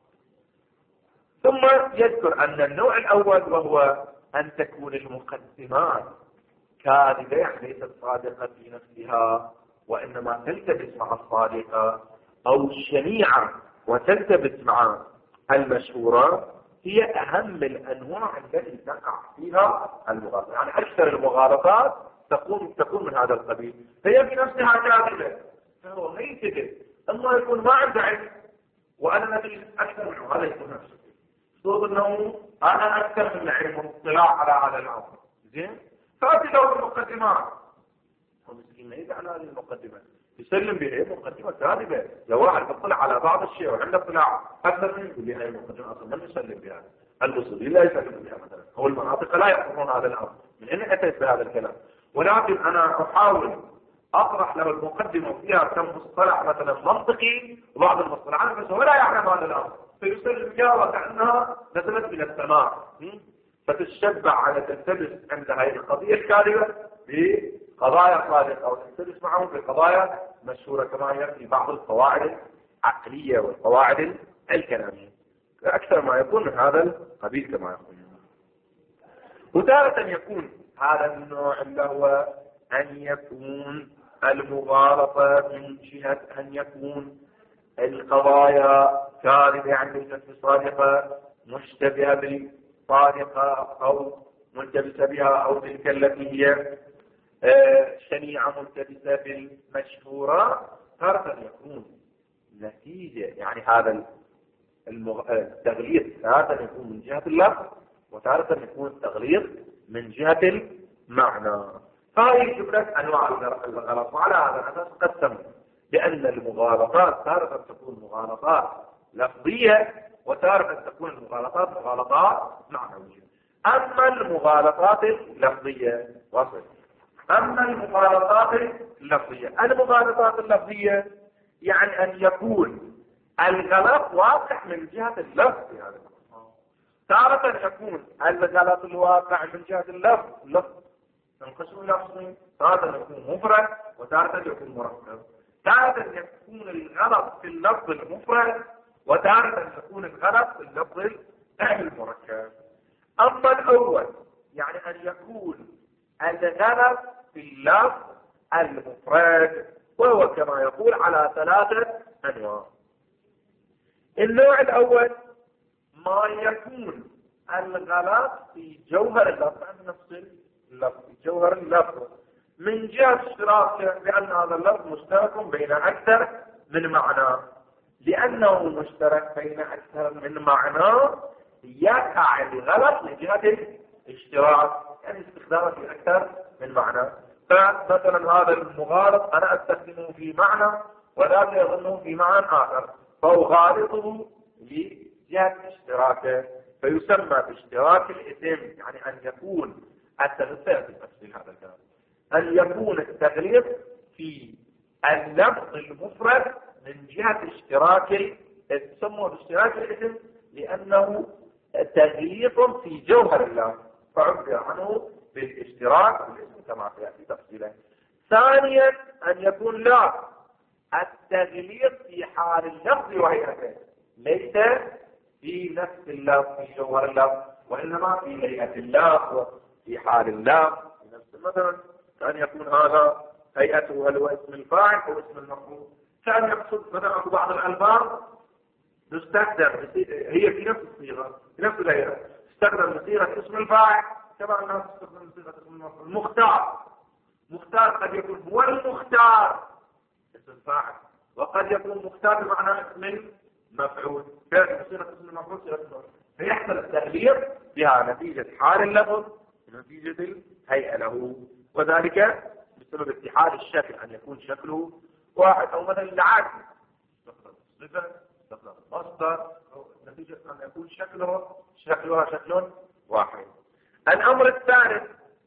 ثم يذكر أن النوع الأول وهو أن تكون المقدمات كاذبة، يعني ليست صادقة في نفسها وإنما تلتبس مع الصادقة، أو شنيعة وتلتبس مع المشهورة، هي أهم الأنواع التي تقع فيها المغالطة. يعني أكثر المغالطات تكون من هذا القبيل، هي في نفسها كاذبة، فهو ما يكذب، أما يكون ما عنده علم وأنا نتيجة أكثر منه، هذا يكون نفسه صوت أنه أنا أكثر من علم واطلاع على هذا الأمر. زين؟ فأتي له المقدمات، ومسكين ما يدعى على هذه المقدمات، يسلم بها مقدمة كاذبة. لو واحد يطلع على بعض الشيء وعنده اطلاع أكثر من يقول لي هاي المقدمة أصلا من يسلم بها، الأصولي لا يسلم بها مثلا، أو المناطق لا يقرون هذا الأمر. من أين أتيت بهذا الكلام؟ ولكن أنا أحاول أطرح له المقدمة فيها كم مصطلح مثلا منطقي وبعض المصطلحات بس هو لا يعلم هذا الأمر، فيسلم بها وكأنها نزلت من السماء، فتشبع على تلتبس عند هذه القضية الكاذبة بقضايا صادقة، أو تلتبس معهم بقضايا مشهورة كما هي في بعض القواعد العقلية والقواعد الكلامية. أكثر ما يكون من هذا القبيل كما يقول. وتارة يكون هذا النوع اللي هو أن يكون المغالطة من جهة أن يكون القضايا كاذبة، يعني ليست صادقة، مشتبهة بالصادقة أو ملتبسة بها، أو تلك التي هي شنيعة ملتبسة بالمشهورة. تارة يكون نتيجة، يعني هذا التغليظ تارة يكون من جهة اللفظ، وتارة يكون التغليظ من جهة المعنى. هذه جملة أنواع الغلط، وعلى هذا الأساس قسم لأن المغالطات تارة تكون مغالطات لفظية، وتارة تكون المغالطات مغالطات معنوية. أما المغالطات اللفظية وصل. أما المغالطات اللفظية يعني أن يكون الغلط واقع من جهة اللفظ. يعني تارة يكون الغلط الواقع من جهة اللفظ تنقسم إلى قسمين، تارة يكون مفرد وتارة يكون مركب. تارة يكون الغلط في اللفظ المفرد، وتارة يكون الغلط في اللفظ المركب. أما الأول يعني أن يكون الغلط في اللفظ المفرد، وهو كما يقول على ثلاثة أنواع. النوع الأول ما يكون الغلط في جوهر اللفظ، عن نفس اللفظ، جوهر اللفظ من جهة اشتراكه، لأن هذا اللفظ مشترك بين أكثر من معنى. لأنه مشترك بين أكثر من معنى يقع الغلط لجهة الاشتراك، يعني استخدامه في أكثر من معنى. فمثلا هذا المغالط أنا أستخدمه في معنى وذاك يظنه في معنى آخر، فأغالطه لجهة اشتراكه، فيسمى باشتراك الاسم. يعني أن يكون التغليط في تفصيل هذا الكلام، أن يكون التغليط في اللفظ المفرد من جهة اشتراك الاسم. يسمى باشتراك الاسم لأنه تغليط في جوهر اللفظ، فعبر عنه بالاشتراك بالاسم كما سيأتي تفصيلا. ثانيا أن يكون لا التغليط في حال اللفظ وهيئته، ليس في نفس اللفظ في جوهر اللفظ، وإنما في هيئة اللفظ في حال اللفظ. مثلا كأن يكون هذا هيئته هل هو اسم الفاعل أو اسم المفعول. كأن يقصد مثلا بعض الألفاظ تستخدم هي في نفس الصيغة في نفس الهيئة، تستخدم بصيغة اسم الفاعل كما أنها تستخدم بصيغة اسم المفعول. مختار قد يكون هو المختار اسم الفاعل، وقد يكون مختار بمعنى اسم المفعول، بصيغة اسم المفعول صيغة المفعول. فيحصل التغليط بها نتيجة حال اللفظ ونتيجة الهيئة له، وذلك بسبب اتحاد الشكل، أن يكون شكله واحد، أو مثلا العكس استخدم صفة استخدم مصدر، نتيجة أن يكون شكلها شكل واحد. الأمر الثالث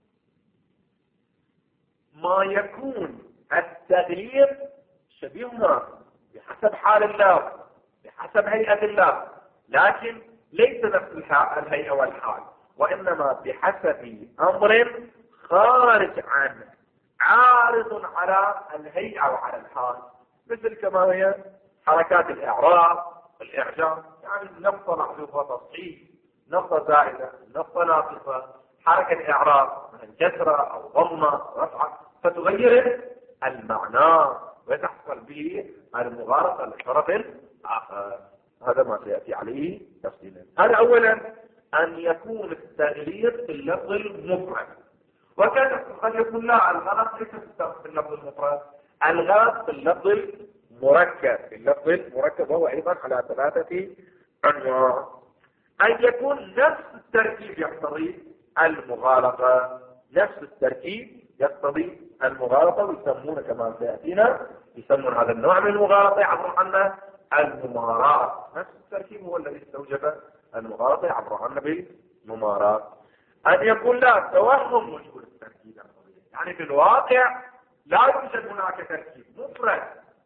ما يكون التغيير شبيه بحسب حال الله بحسب هيئة الله، لكن ليس نفس الهيئة والحال، وإنما بحسب أمر خارج عنه عارض على الهيئة وعلى الحال، مثل كما هي حركات الإعراب والإعجام، يعني نقطة محذوفة تصحيح، نقطة زائدة، نقطة ناقصة، حركة إعراب من جسرة أو ضمة رفعة، فتغير المعنى وتحصل به المغالطة للطرف الآخر. هذا ما سيأتي عليه تفصيلا. هذا أولا أن يكون التغيير في اللفظ المفرد، وكذا قد يكون لا الغلط ليس في اللفظ المفرد، الغلط في اللفظ المركب. اللفظ المركب وهو أيضا على 3 أنواع. أن يكون نفس التركيب يقتضي المغالطة، نفس التركيب يقتضي المغالطة، ويسمون كما سيأتينا يسمون هذا النوع من المغالطة يعبر عنه المماراة. نفس التركيب هو الذي استوجب المغالطة يعبر عنه بالمماراة. أن يكون لا توهم وجود التركيب، يعني في الواقع لا يوجد هناك تركيب مفرد،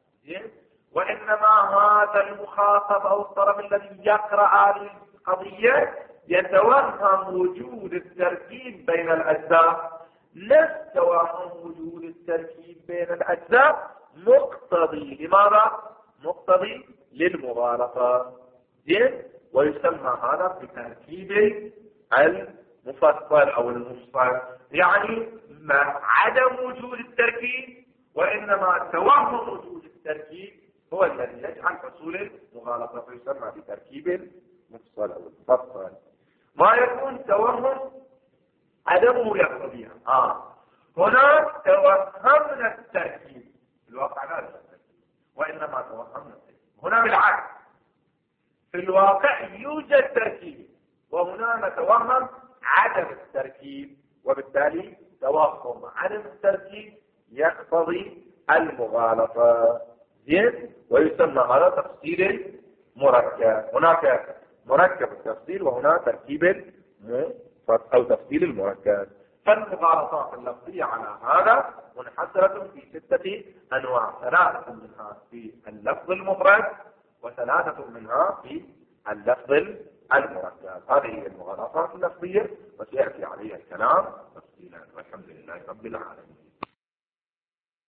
وإنما هذا المخاطب أو الطرف الذي يقرأ هذه القضية يتوهم وجود التركيب بين الأجزاء. نفس توهم وجود التركيب بين الأجزاء مقتضي لماذا؟ مقتضي للمغالطة، ويسمى هذا بتركيب المفصل أو المفصل، يعني ما عدم وجود التركيب وإنما توهم وجود التركيب هو الذي يجعل حصول المغالطة، فيسمى بتركيب المفصل أو المفصل. ما يكون توهم عدمه يقتضيها. هنا توهمنا التركيب، في الواقع لا التركيب وإنما توهمنا التركيب. هنا بالعكس، في الواقع يوجد تركيب وهنا نتوهم عدم التركيب، وبالتالي توهم عدم التركيب يقتضي المغالطة. ويسمى هذا تفصيل مركب. هناك مركب التفصيل وهنا تركيب أو تفصيل المركب. فالمغالطات اللفظية على هذا منحصرة في 6 أنواع، 3 منها في اللفظ المفرد و3 منها في اللفظ المركب. هذه هي المغالطات اللفظية وسيأتي عليها الكلام تفصيلا، والحمد لله رب العالمين.